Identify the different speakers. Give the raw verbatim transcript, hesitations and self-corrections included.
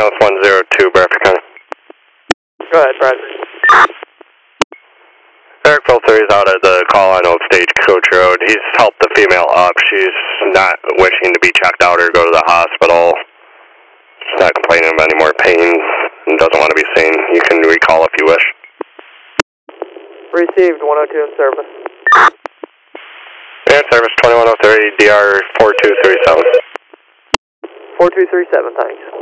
Speaker 1: House one zero two, Bradford County.
Speaker 2: Go ahead, Bradford.
Speaker 1: Eric Filter is out at the call on Old Stagecoach Road. He's helped the female up. She's not wishing to be checked out or go to the hospital. She's not complaining of any more pain and doesn't want to be seen. You can recall if you wish.
Speaker 2: Received, one oh two in service.
Speaker 1: Air service twenty-one oh three, D R four two three seven.
Speaker 2: four two three seven, thanks.